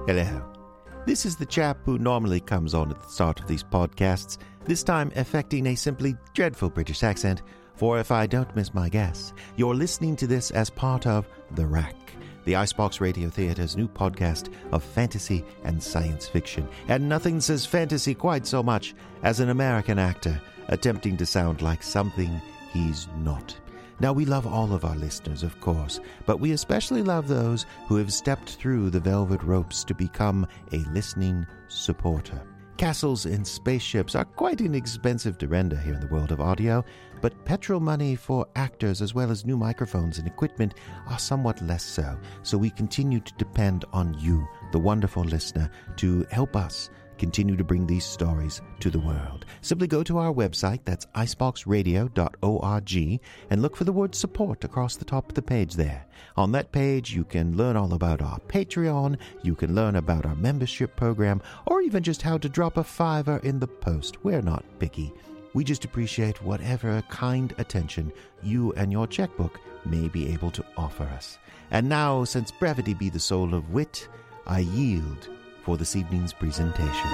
Hello. This is the chap who normally comes on at the start of these podcasts, this time affecting a simply dreadful British accent, for if I don't miss my guess, you're listening to this as part of The Rack, the Icebox Radio Theatre's new podcast of fantasy and science fiction. And nothing says fantasy quite so much as an American actor attempting to sound like something he's not. Now, we love all of our listeners, of course, but we especially love those who have stepped through the velvet ropes to become a listening supporter. Castles and spaceships are quite inexpensive to render here in the world of audio, but petrol money for actors as well as new microphones and equipment are somewhat less so. So we continue to depend on you, the wonderful listener, to help us continue to bring these stories to the world. Simply go to our website, that's iceboxradio.org, and look for the word support across the top of the page there. On that page, you can learn all about our Patreon, you can learn about our membership program, or even just how to drop a $5 in the post. We're not picky. We just appreciate whatever kind attention you and your checkbook may be able to offer us. And now, since brevity be the soul of wit, I yield for this evening's presentation.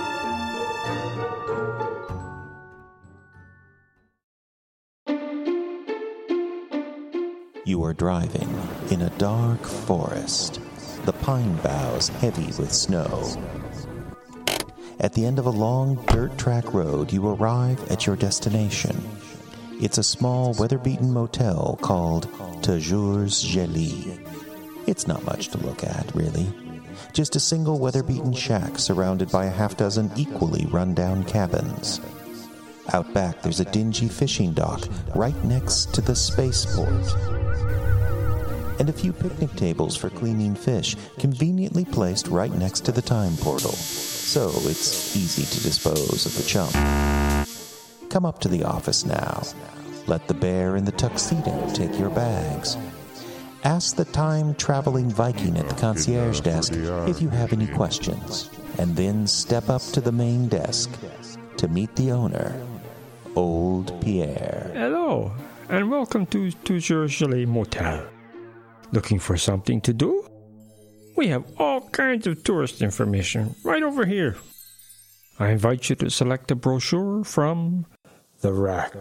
You are driving in a dark forest, the pine boughs heavy with snow. At the end of a long dirt track road, you arrive at your destination. It's a small, weather-beaten motel called Toujours Gelée. It's not much to look at, really. Just a single weather-beaten shack surrounded by a half-dozen equally run-down cabins. Out back, there's a dingy fishing dock right next to the spaceport. And a few picnic tables for cleaning fish, conveniently placed right next to the time portal. So it's easy to dispose of the chump. Come up to the office now. Let the bear in the tuxedo take your bags. Ask the time-traveling Viking at the concierge desk if you have any questions, and then step up to the main desk to meet the owner, Old Pierre. Hello, and welcome to Toujours Gelée Motel. Looking for something to do? We have all kinds of tourist information right over here. I invite you to select a brochure from The Rack.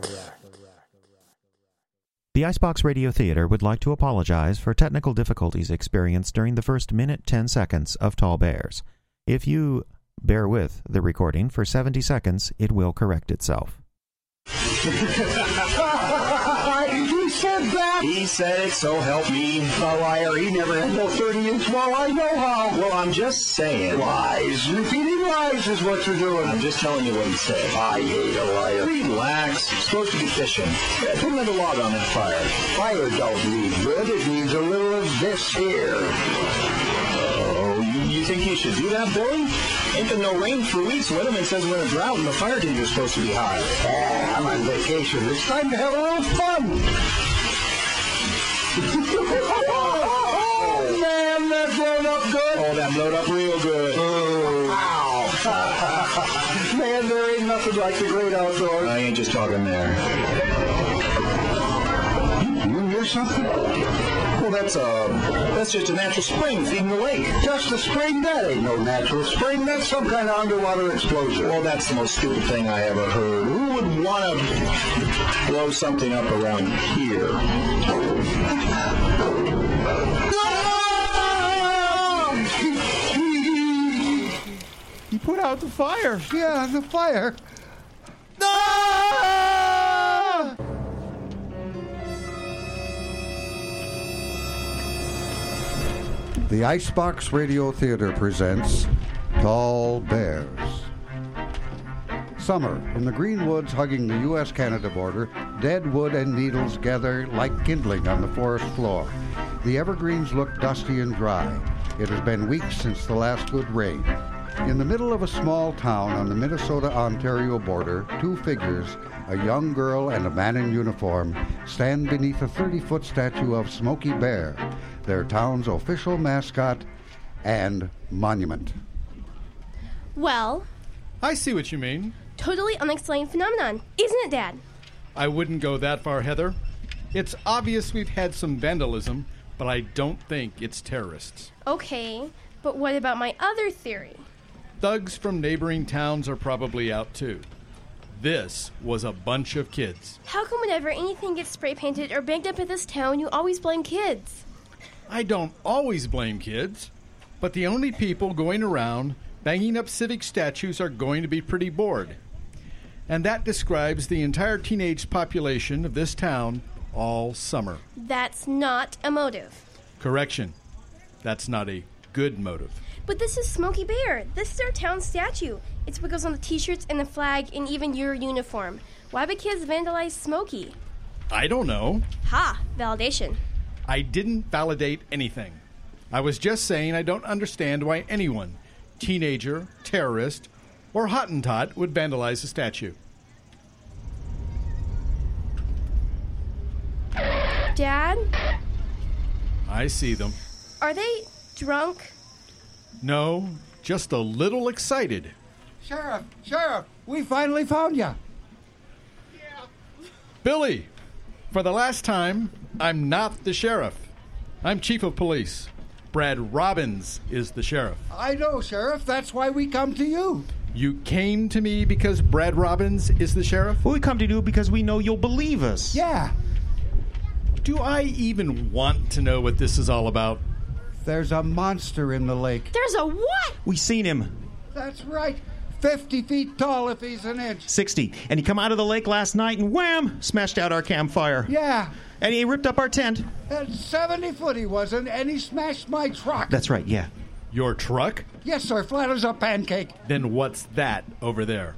The Icebox Radio Theater would like to apologize for technical difficulties experienced during the first minute 10 seconds of Tall Bears. If you bear with the recording for 70 seconds, it will correct itself. He said that. He said it, so help me. A liar. He never had no 30-inch. Well, I know how. Well, I'm just saying. Lies. Repeating lies is what you're doing. I'm just telling you what he said. I hate a liar. Relax. You're supposed to be fishing. Put another log on that fire. Fire don't need wood. It needs a little of this here. Oh, you think you should do that, Billy? Ain't been no rain for weeks. Weatherman says we're in a drought and the fire danger is supposed to be high. I'm on vacation. It's time to have a little fun. Oh, man, that blowed up good. Oh, that blowed up real good. Ow. Man, there ain't nothing like the great outdoors. I ain't just talking there. You hear something? Well, that's just a natural spring feeding the lake. Just a spring? That ain't no natural spring. That's some kind of underwater explosion. Well, that's the most stupid thing I ever heard. Who would want to blow something up around here? He put out the fire. Yeah, the fire. Ah! The Icebox Radio Theater presents Tall Bears. Summer, in the green woods hugging the U.S.-Canada border, dead wood and needles gather like kindling on the forest floor. The evergreens look dusty and dry. It has been weeks since the last good rain. In the middle of a small town on the Minnesota-Ontario border, two figures, a young girl and a man in uniform, stand beneath a 30-foot statue of Smokey Bear, their town's official mascot and monument. Well, I see what you mean. totally unexplained phenomenon, isn't it, Dad? I wouldn't go that far, Heather. It's obvious we've had some vandalism, but I don't think it's terrorists. Okay, But what about my other theory? Thugs from neighboring towns are probably out too. This was a bunch of kids. How come whenever anything gets spray painted or banged up in this town, you always blame kids? I don't always blame kids, but the only people going around banging up civic statues are going to be pretty bored. And that describes the entire teenage population of this town all summer. That's not a motive. Correction. That's not a good motive. But this is Smokey Bear. This is our town statue. It's what goes on the t-shirts and the flag and even your uniform. Why would kids vandalize Smokey? I don't know. Ha! Validation. I didn't validate anything. I was just saying I don't understand why anyone, teenager, terrorist, or Hottentot, would vandalize a statue. Dad? I see them. Are they drunk? No, just a little excited. Sheriff, we finally found you. Billy, for the last time, I'm not the sheriff. I'm chief of police. Brad Robbins is the sheriff. I know, Sheriff. That's why we come to you. You came to me because Brad Robbins is the sheriff? Well, we come to you because we know you'll believe us. Yeah. Do I even want to know what this is all about? There's a monster in the lake. There's a what? We seen him. That's right. 50 feet tall if he's an inch. 60. And he come out of the lake last night and wham! Smashed out our campfire. Yeah. And he ripped up our tent. And 70 foot he wasn't, and he smashed my truck. That's right, yeah. Your truck? Yes, sir. Flat as a pancake. Then what's that over there?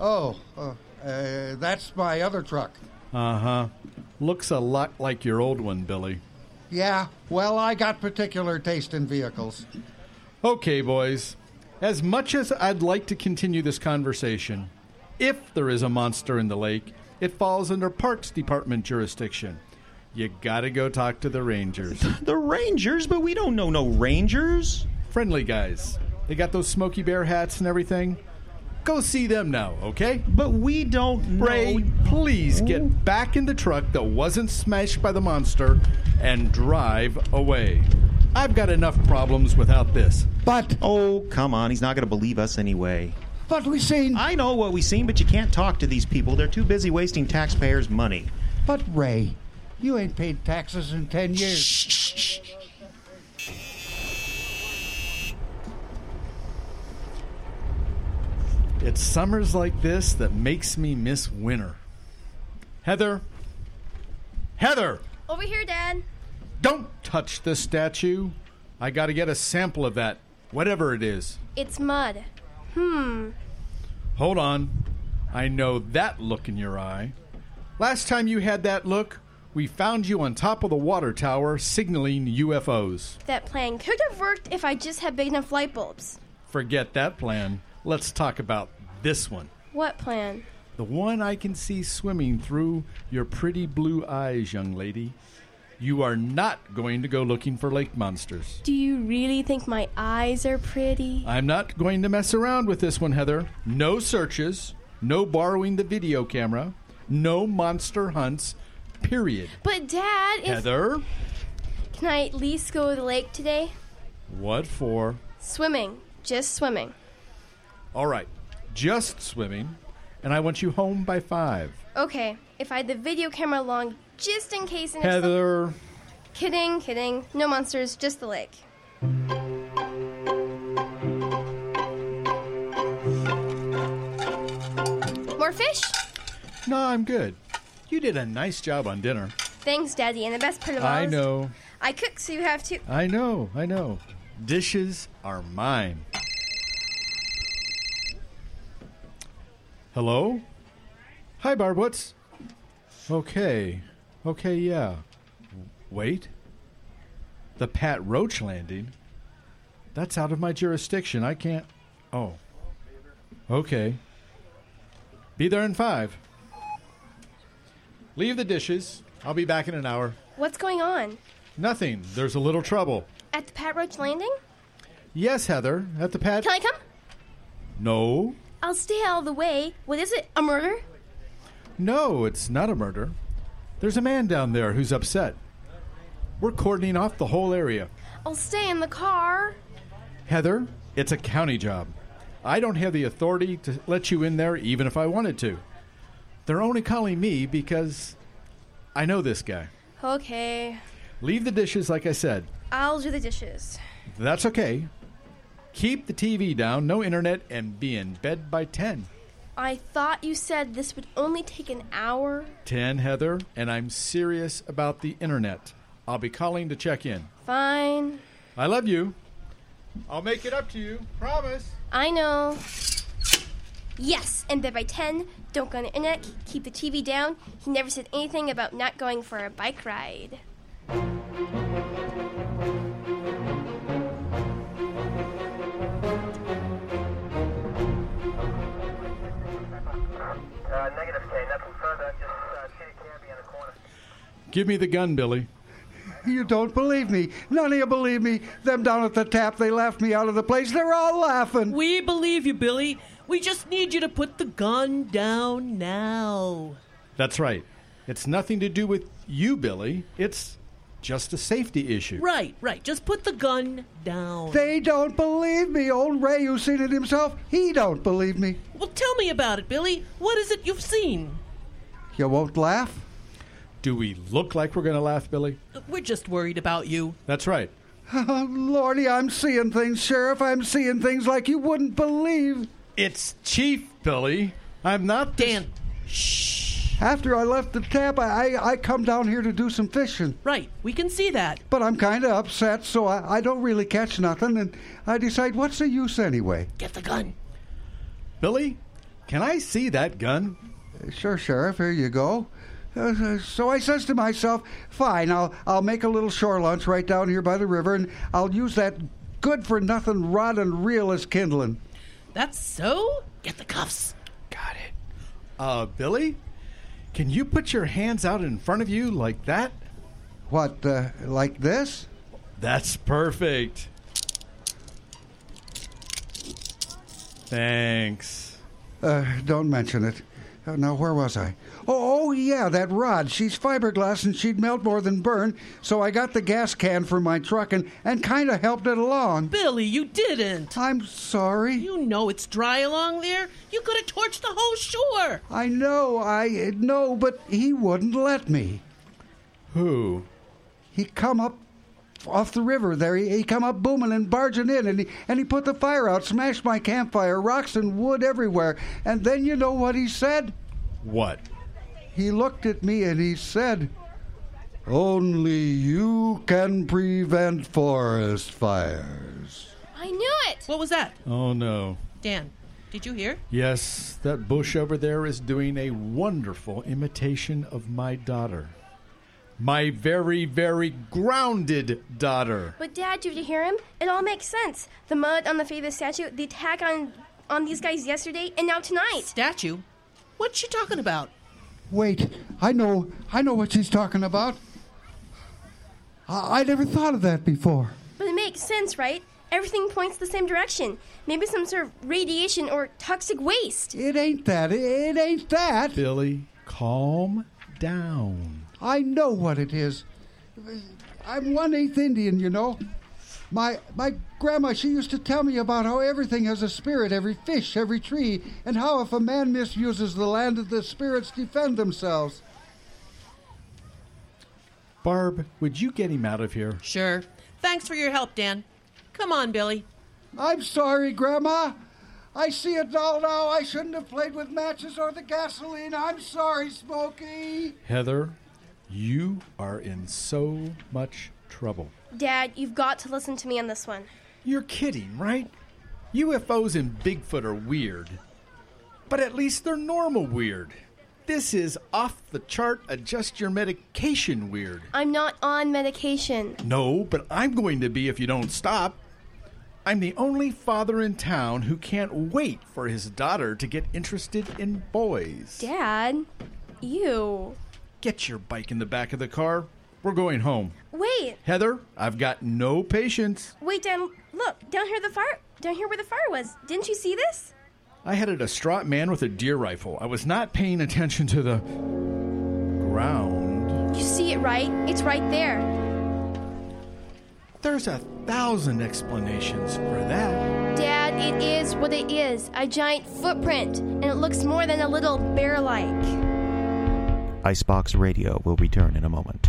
That's my other truck. Uh-huh. Looks a lot like your old one, Billy. Yeah, well, I got particular taste in vehicles. Okay, boys. As much as I'd like to continue this conversation, if there is a monster in the lake, it falls under Parks Department jurisdiction. You gotta go talk to the rangers. The rangers? But we don't know no rangers. Friendly guys. They got those Smokey Bear hats and everything. Go see them now, okay? But we don't know. Ray, please get back in the truck that wasn't smashed by the monster and drive away. I've got enough problems without this. But Oh, come on. He's not going to believe us anyway. we seen... I know what we seen, but you can't talk to these people. They're too busy wasting taxpayers' money. But, Ray, you ain't paid taxes in 10 years. It's summers like this that makes me miss winter. Heather! Heather! Over here, Dad. Don't touch the statue. I gotta get a sample of that, whatever it is. It's mud. Hold on. I know that look in your eye. Last time you had that look, we found you on top of the water tower signaling UFOs. That plan could have worked if I just had big enough light bulbs. Forget that plan. Let's talk about this one. What plan? The one I can see swimming through your pretty blue eyes, young lady. You are not going to go looking for lake monsters. Do you really think my eyes are pretty? I'm not going to mess around with this one, Heather. No searches, no borrowing the video camera, no monster hunts, period. But, Dad, if... Heather? Can I at least go to the lake today? What for? Swimming. Just swimming. All right, just swimming, and I want you home by 5. Okay, if I had the video camera along, just in case... And if Heather... Kidding. No monsters, just the lake. More fish? No, I'm good. You did a nice job on dinner. Thanks, Daddy, and the best part of all I is know. I cook, so you have to... I know. Dishes are mine. Hello? Hi, Barb, what's... Okay, yeah. Wait. The Pat Roach landing? That's out of my jurisdiction. I can't... Oh. Okay. Be there in 5. Leave the dishes. I'll be back in an hour. What's going on? Nothing. There's a little trouble. At the Pat Roach Landing? Yes, Heather. At the Pat... Can I come? No. I'll stay out of the way. What is it? A murder? No, it's not a murder. There's a man down there who's upset. We're cordoning off the whole area. I'll stay in the car. Heather, it's a county job. I don't have the authority to let you in there even if I wanted to. They're only calling me because I know this guy. Okay. Leave the dishes like I said. I'll do the dishes. That's okay. Keep the TV down, no internet, and be in bed by 10. I thought you said this would only take an hour. 10, Heather, and I'm serious about the internet. I'll be calling to check in. Fine. I love you. I'll make it up to you. Promise. I know. Yes, in bed by 10. Don't go on the internet. Keep the TV down. He never said anything about not going for a bike ride. Negative K, nothing further, just Kitty Canby in the corner. Give me the gun, Billy. You don't believe me. None of you believe me. Them down at the tap, they laughed me out of the place. They're all laughing. We believe you, Billy. We just need you to put the gun down now. That's right. It's nothing to do with you, Billy. It's just a safety issue. Right. Just put the gun down. They don't believe me. Old Ray, who's seen it himself, he don't believe me. Well, tell me about it, Billy. What is it you've seen? You won't laugh? Do we look like we're going to laugh, Billy? We're just worried about you. That's right. Oh, Lordy, I'm seeing things, Sheriff. I'm seeing things like you wouldn't believe. It's Chief, Billy. I'm not Dan, shh. After I left the tap, I come down here to do some fishing. Right, we can see that. But I'm kind of upset, so I don't really catch nothing, and I decide, what's the use anyway? Get the gun. Billy, can I see that gun? Sure, Sheriff, here you go. So I says to myself, fine, I'll make a little shore lunch right down here by the river, and I'll use that good-for-nothing rod and reel as kindling. That's so? Get the cuffs. Got it. Billy, can you put your hands out in front of you like that? What, like this? That's perfect. Thanks. Don't mention it. Now, where was I? Oh, yeah, that rod. She's fiberglass and she'd melt more than burn, so I got the gas can for my truck and kind of helped it along. Billy, you didn't. I'm sorry. You know it's dry along there. You could have torched the whole shore. I know, but he wouldn't let me. Who? He come up off the river there. He come up booming and barging in, and he put the fire out, smashed my campfire, rocks and wood everywhere. And then you know what he said? What? He looked at me and he said, "Only you can prevent forest fires." I knew it! What was that? Oh, no. Dan, did you hear? Yes, that bush over there is doing a wonderful imitation of my daughter. My very, very grounded daughter. But, Dad, did you hear him? It all makes sense. The mud on the face of the statue, the attack on these guys yesterday, and now tonight. Statue? What's she talking about? Wait, I know what she's talking about. I never thought of that before. But it makes sense, right? Everything points the same direction. Maybe some sort of radiation or toxic waste. It ain't that. It ain't that. Billy, calm down. I know what it is. I'm 1/8 Indian, you know. My grandma, she used to tell me about how everything has a spirit, every fish, every tree, and how if a man misuses the land, the spirits defend themselves. Barb, would you get him out of here? Sure. Thanks for your help, Dan. Come on, Billy. I'm sorry, Grandma. I see it all now. I shouldn't have played with matches or the gasoline. I'm sorry, Smokey. Heather, you are in so much trouble. Dad, you've got to listen to me on this one. You're kidding, right? UFOs and Bigfoot are weird. But at least they're normal weird. This is off-the-chart, adjust-your-medication weird. I'm not on medication. No, but I'm going to be if you don't stop. I'm the only father in town who can't wait for his daughter to get interested in boys. Dad, you... Get your bike in the back of the car. We're going home. Wait. Heather, I've got no patience. Wait, Dan, look, down here where the fire was. Didn't you see this? I had a distraught man with a deer rifle. I was not paying attention to the ground. You see it, right? It's right there. There's a 1,000 explanations for that. Dad, it is what it is. A giant footprint, and it looks more than a little bear-like. Icebox Radio will return in a moment.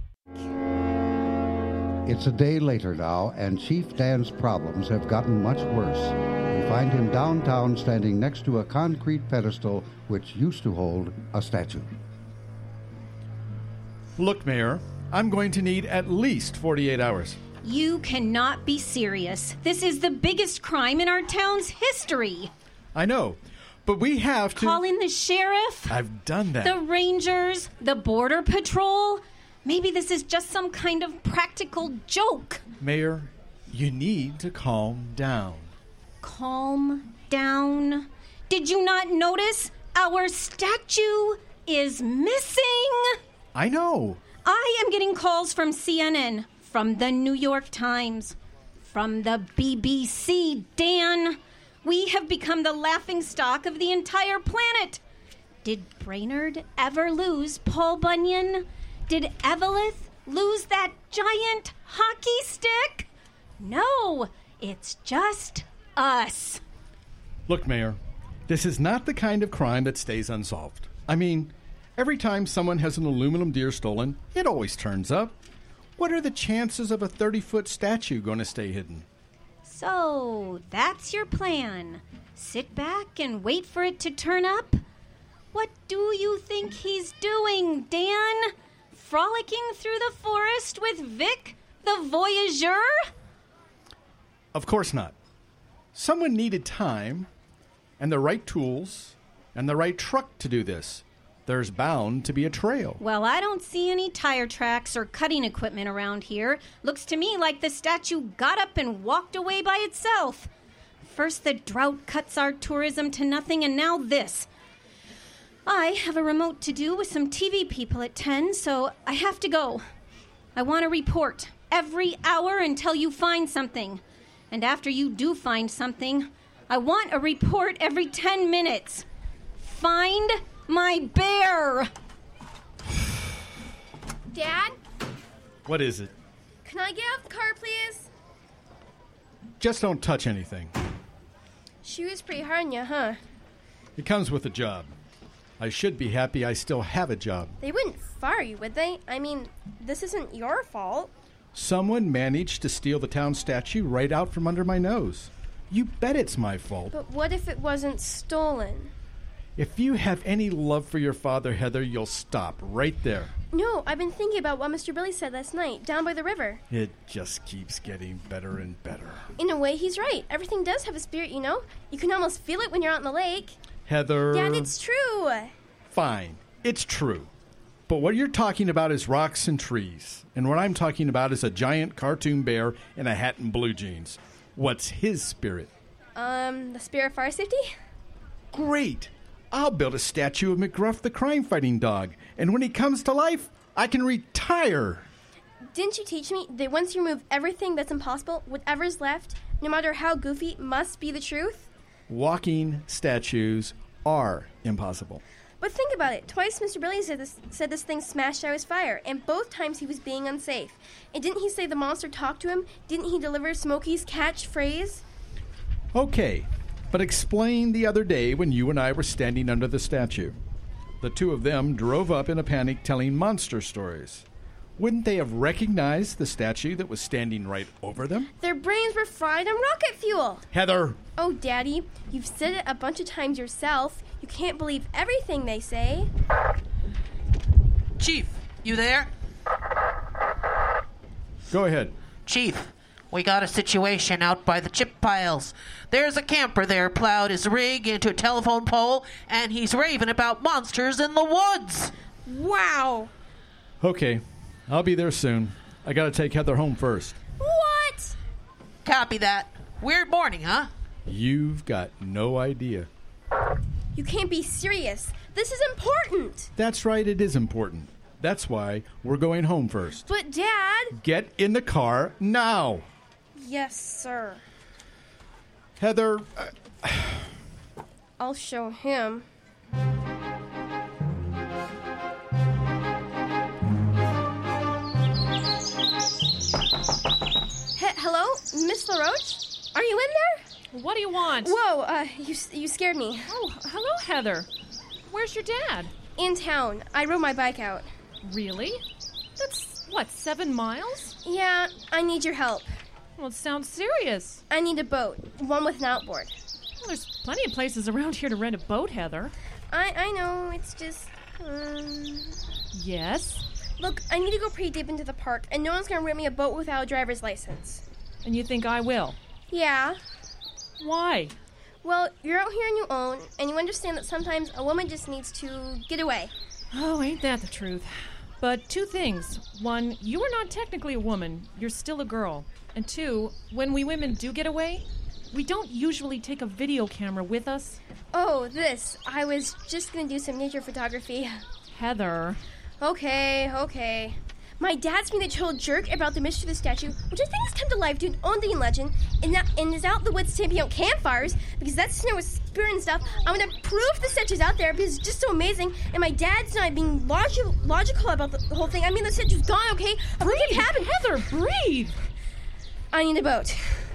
It's a day later now, and Chief Dan's problems have gotten much worse. We find him downtown standing next to a concrete pedestal which used to hold a statue. Look, Mayor, I'm going to need at least 48 hours. You cannot be serious. This is the biggest crime in our town's history. I know, but we have to... Call in the sheriff? I've done that. The rangers? The border patrol? Maybe this is just some kind of practical joke. Mayor, you need to calm down. Calm down? Did you not notice our statue is missing? I know. I am getting calls from CNN, from the New York Times, from the BBC, Dan. We have become the laughingstock of the entire planet. Did Brainerd ever lose Paul Bunyan? Did Evelyn lose that giant hockey stick? No, it's just us. Look, Mayor, this is not the kind of crime that stays unsolved. I mean, every time someone has an aluminum deer stolen, it always turns up. What are the chances of a 30-foot statue going to stay hidden? So, that's your plan. Sit back and wait for it to turn up? What do you think he's doing, Dan? Frolicking through the forest with Vic, the voyageur? Of course not. Someone needed time and the right tools and the right truck to do this. There's bound to be a trail. Well, I don't see any tire tracks or cutting equipment around here. Looks to me like the statue got up and walked away by itself. First the drought cuts our tourism to nothing, and now this. I have a remote to do with some TV people at 10, so I have to go. I want a report every hour until you find something. And after you do find something, I want a report every 10 minutes. Find my bear! Dad? What is it? Can I get out the car, please? Just don't touch anything. She was pretty hard on you, huh? It comes with a job. I should be happy I still have a job. They wouldn't fire you, would they? I mean, this isn't your fault. Someone managed to steal the town statue right out from under my nose. You bet it's my fault. But what if it wasn't stolen? If you have any love for your father, Heather, you'll stop right there. No, I've been thinking about what Mr. Billy said last night, down by the river. It just keeps getting better and better. In a way, he's right. Everything does have a spirit, you know? You can almost feel it when you're out in the lake. Heather... Dad, it's true. Fine, it's true. But what you're talking about is rocks and trees. And what I'm talking about is a giant cartoon bear in a hat and blue jeans. What's his spirit? The spirit of fire safety? Great! I'll build a statue of McGruff the crime-fighting dog. And when he comes to life, I can retire. Didn't you teach me that once you remove everything that's impossible, whatever's left, no matter how goofy, must be the truth? Walking statues are impossible. But think about it. Twice Mr. Billy said this thing smashed out his fire, and both times he was being unsafe. And didn't he say the monster talked to him? Didn't he deliver Smokey's catchphrase? Okay, but explain the other day when you and I were standing under the statue. The two of them drove up in a panic telling monster stories. Wouldn't they have recognized the statue that was standing right over them? Their brains were fried on rocket fuel. Heather! Oh, Daddy, you've said it a bunch of times yourself. You can't believe everything they say. Chief, you there? Go ahead. Chief, we got a situation out by the chip piles. There's a camper there plowed his rig into a telephone pole, and he's raving about monsters in the woods. Wow. Okay, I'll be there soon. I gotta take Heather home first. What? Copy that. Weird morning, huh? You've got no idea. You can't be serious. This is important. That's right, it is important. That's why we're going home first. But, Dad... Get in the car now. Yes, sir. Heather... I'll show him. Hello? Miss LaRoche? Are you in there? What do you want? Whoa, you scared me. Oh, hello, Heather. Where's your dad? In town. I rode my bike out. Really? That's, 7 miles? Yeah, I need your help. Well, it sounds serious. I need a boat, one with an outboard. Well, there's plenty of places around here to rent a boat, Heather. I know, it's just... Yes? Look, I need to go pretty deep into the park, and no one's going to rent me a boat without a driver's license. And you think I will? Yeah. Why? Well, you're out here on your own, and you understand that sometimes a woman just needs to get away. Oh, ain't that the truth. But 2 things. 1, you are not technically a woman. You're still a girl. And 2, when we women do get away, we don't usually take a video camera with us. Oh, this. I was just going to do some nature photography. Heather. Okay. My dad's being a total jerk about the mystery of the statue, which I think has come to life due to an Ondine legend, and is out in the woods stamping out campfires, because that's snow with spirit and stuff. I'm going to prove the statue's out there, because it's just so amazing, and my dad's not being logical about the whole thing. I mean, the statue's gone, okay? Breathe, Heather, breathe! I need a boat.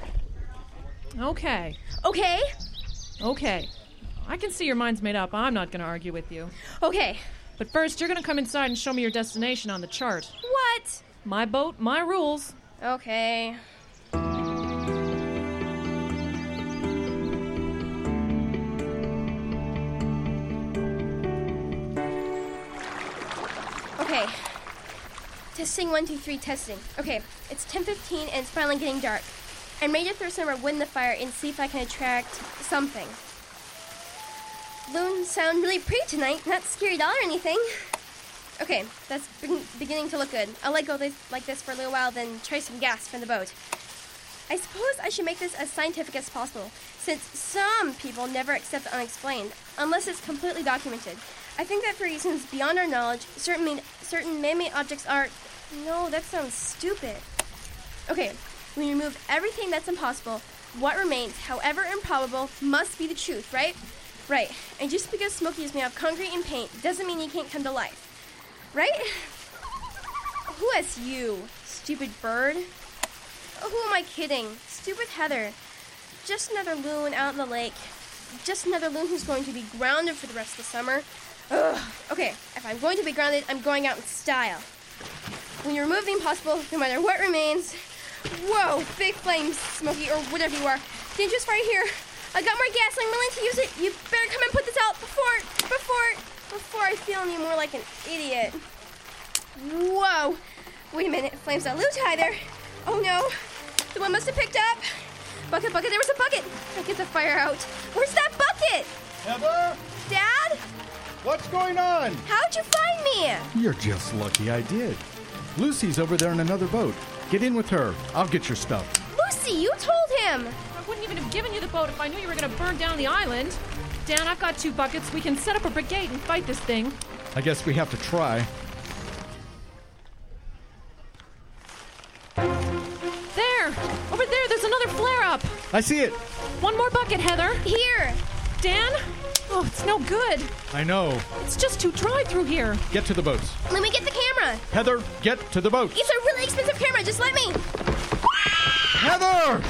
Okay. Okay? I can see your mind's made up. I'm not going to argue with you. Okay. But first, you're going to come inside and show me your destination on the chart. What? My boat, my rules. Okay. Okay. Testing 1, 2, 3, testing. Okay, it's 10:15 and it's finally getting dark. I'm ready to throw some more wood in the fire and see if I can attract something. Loons sound really pretty tonight, not scary doll or anything. Okay, that's beginning to look good. I'll let go like this for a little while, then try some gas from the boat. I suppose I should make this as scientific as possible, since some people never accept the unexplained, unless it's completely documented. I think that for reasons beyond our knowledge, certain man-made objects are... No, that sounds stupid. Okay, when you remove everything that's impossible, what remains, however improbable, must be the truth, right? Right, and just because Smokey is made of concrete and paint doesn't mean he can't come to life. Right? Who has you, stupid bird? Oh, who am I kidding? Stupid Heather. Just another loon out in the lake. Just another loon who's going to be grounded for the rest of the summer. Ugh. Okay, if I'm going to be grounded, I'm going out in style. When you remove the impossible, no matter what remains... Whoa, big flames, Smokey, or whatever you are. Dangerous right here. I got more gas, I'm willing to use it. You better come and put this out before I feel any more like an idiot. Whoa. Wait a minute, flames got a little high there. Oh no, the one must have picked up. Bucket, there was a bucket. I'll get the fire out. Where's that bucket? Heather? Dad? What's going on? How'd you find me? You're just lucky I did. Lucy's over there in another boat. Get in with her. I'll get your stuff. Lucy, you told him. I wouldn't even have given you the boat if I knew you were going to burn down the island. Dan, I've got 2 buckets. We can set up a brigade and fight this thing. I guess we have to try. There! Over there's another flare-up. I see it. 1 more bucket, Heather. Here. Dan? Oh, it's no good. I know. It's just too dry through here. Get to the boats. Let me get the camera. Heather, get to the boats. It's a really expensive camera. Just let me. Heather!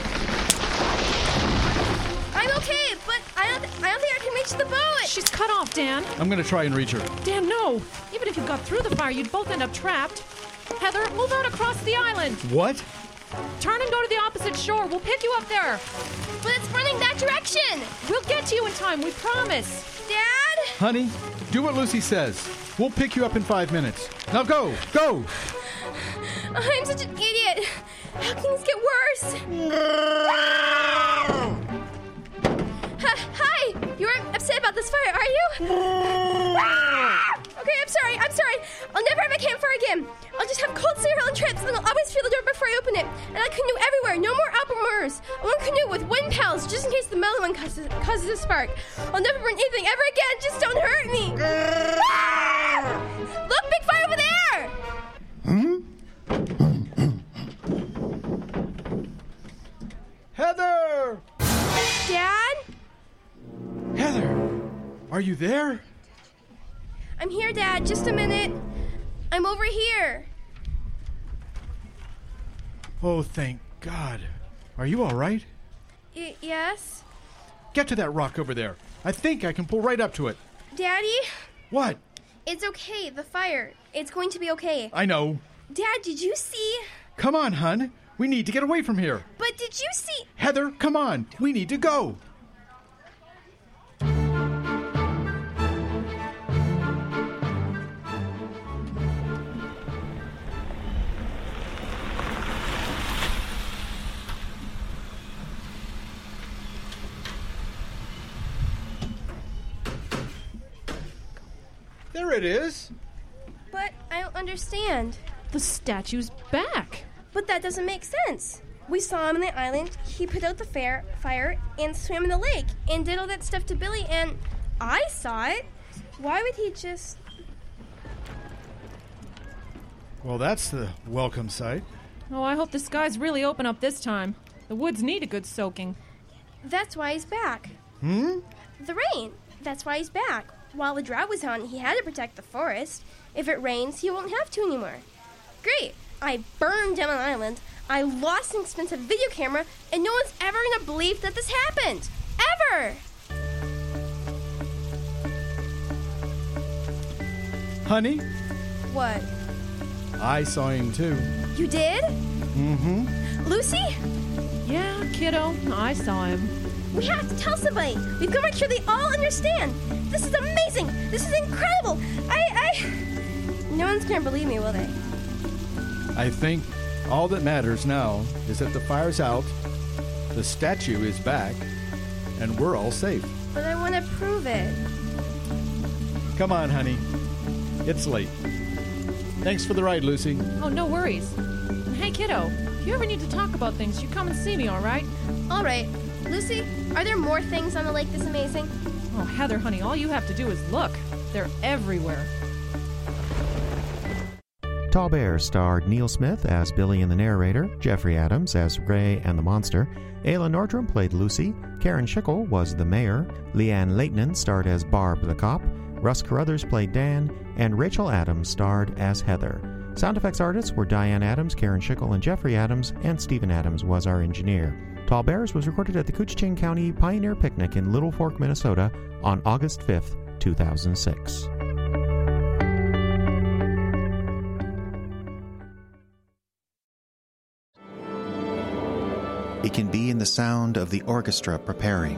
I'm okay, but I don't think I can reach the boat. She's cut off, Dan. I'm going to try and reach her. Dan, no. Even if you got through the fire, you'd both end up trapped. Heather, move out across the island. What? Turn and go to the opposite shore. We'll pick you up there. But it's running that direction. We'll get to you in time, we promise. Dad? Honey, do what Lucy says. We'll pick you up in 5 minutes. Now go! I'm such an idiot. How can this get worse? Hi! You aren't upset about this fire, are you? Okay, I'm sorry. I'll never have a campfire again. I'll just have cold cereal and trips, and I'll always feel the door before I open it. And I'll canoe everywhere. No more outboard. One canoe with wind pals, just in case the mellow one causes a spark. I'll never burn anything ever again. Just don't hurt me. Look, big fire over there! Heather! Dad? Heather, are you there? I'm here, Dad. Just a minute. I'm over here. Oh, thank God. Are you all right? Yes? Get to that rock over there. I think I can pull right up to it. Daddy? What? It's okay, the fire. It's going to be okay. I know. Dad, did you see? Come on, hon. We need to get away from here. But did you see? Heather, come on. We need to go. There it is. But I don't understand. The statue's back. But that doesn't make sense. We saw him on the island, he put out the fire, and swam in the lake, and did all that stuff to Billy, and I saw it. Why would he just... Well, that's the welcome sight. Oh, I hope the skies really open up this time. The woods need a good soaking. That's why he's back. The rain. That's why he's back. While the drought was on, he had to protect the forest. If it rains, he won't have to anymore. Great. I burned down an island. I lost an expensive video camera, and no one's ever going to believe that this happened. Ever! Honey? What? I saw him too. You did? Mm-hmm. Lucy? Yeah, kiddo. I saw him. We have to tell somebody. We've got to make sure they all understand. This is amazing. This is incredible. No one's going to believe me, will they? I think all that matters now is that the fire's out, the statue is back, and we're all safe. But I want to prove it. Come on, honey. It's late. Thanks for the ride, Lucy. Oh, no worries. And hey, kiddo, if you ever need to talk about things, you come and see me, all right? All right. Lucy, are there more things on the lake this amazing? Oh, Heather, honey, all you have to do is look. They're everywhere. Tall Bears starred Neil Smith as Billy and the narrator, Jeffrey Adams as Ray and the monster, Ayla Nordstrom played Lucy, Karen Schickel was the mayor, Leanne Leitnan starred as Barb the cop, Russ Carruthers played Dan, and Rachel Adams starred as Heather. Sound effects artists were Diane Adams, Karen Schickel, and Jeffrey Adams, and Stephen Adams was our engineer. Tall Bears was recorded at the Couchiching County Pioneer Picnic in Little Fork, Minnesota on August 5th, 2006. It can be in the sound of the orchestra preparing,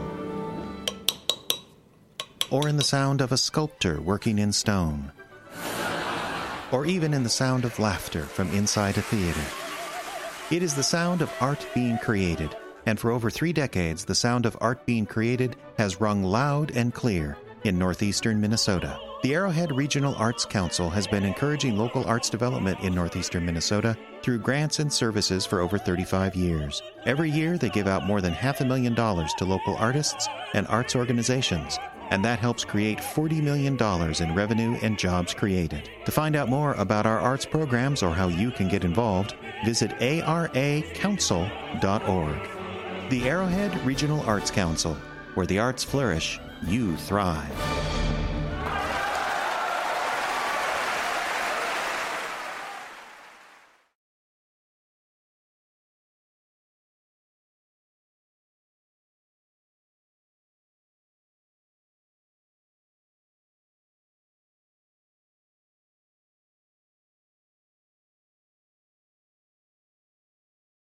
or in the sound of a sculptor working in stone, or even in the sound of laughter from inside a theater. It is the sound of art being created, and for over 3 decades, the sound of art being created has rung loud and clear in northeastern Minnesota. The Arrowhead Regional Arts Council has been encouraging local arts development in northeastern Minnesota through grants and services for over 35 years. Every year, they give out more than $500,000 to local artists and arts organizations, and that helps create $40 million in revenue and jobs created. To find out more about our arts programs or how you can get involved, visit aracouncil.org. The Arrowhead Regional Arts Council, where the arts flourish, you thrive.